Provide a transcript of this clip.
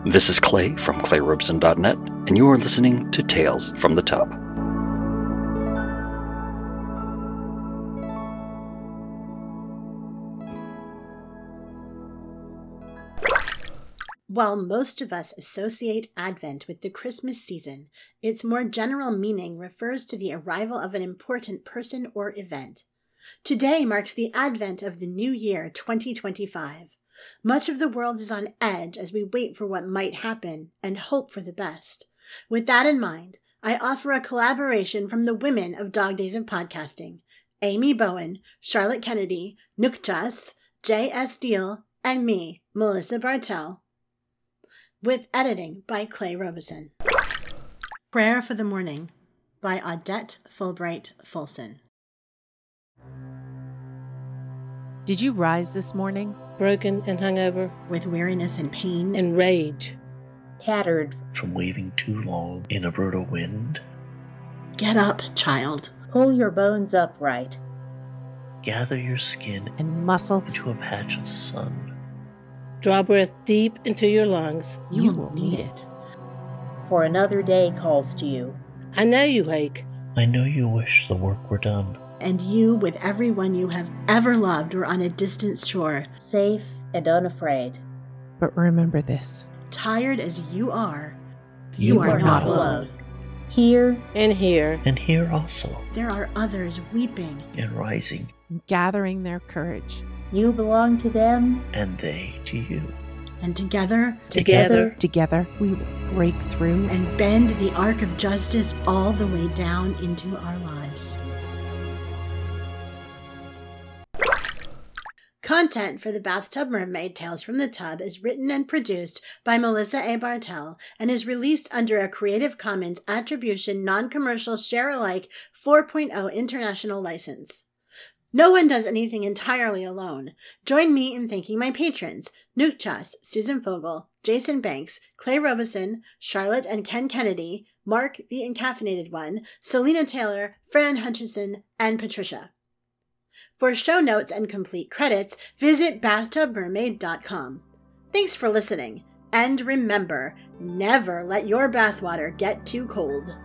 This is Clay from ClayRobeson.net, and you are listening to Tales from the Tub. While most of us associate Advent with the Christmas season, its more general meaning refers to the arrival of an important person or event. Today marks the advent of the new year 2025. Much of the world is on edge as we wait for what might happen and hope for the best. With that in mind, I offer a collaboration from the women of Dog Days of Podcasting: Amy Bowen, Charlotte Kennedy, Nukchas, J.S. Steele, and me, Melissa Bartell, with editing by Clay Robeson. Prayer for the Morning by Audette Fulbright Fulson. Did you rise this morning? Broken and hungover, with weariness and pain, and rage, tattered from waving too long in a brutal wind? Get up, child. Pull your bones upright. Gather your skin and muscle into a patch of sun. Draw breath deep into your lungs. You will need it. For another day calls to you. I know you ache. I know you wish the work were done. And you, with everyone you have ever loved, were on a distant shore, safe and unafraid. But remember this. Tired as you are, you are not alone. Here and here. And here also. There are others weeping and rising. Gathering their courage. You belong to them. And they to you. And together, we will break through and bend the arc of justice all the way down into our lives. Content for the Bathtub Mermaid Tales from the Tub is written and produced by Melissa A. Bartell and is released under a Creative Commons Attribution Non-Commercial Share-alike 4.0 International License. No one does anything entirely alone. Join me in thanking my patrons: Nukchas, Susan Fogel, Jason Banks, Clay Robeson, Charlotte and Ken Kennedy, Mark the Encaffeinated One, Selena Taylor, Fran Hutchinson, and Patricia. For show notes and complete credits, visit bathtubmermaid.com. Thanks for listening, and remember, never let your bathwater get too cold.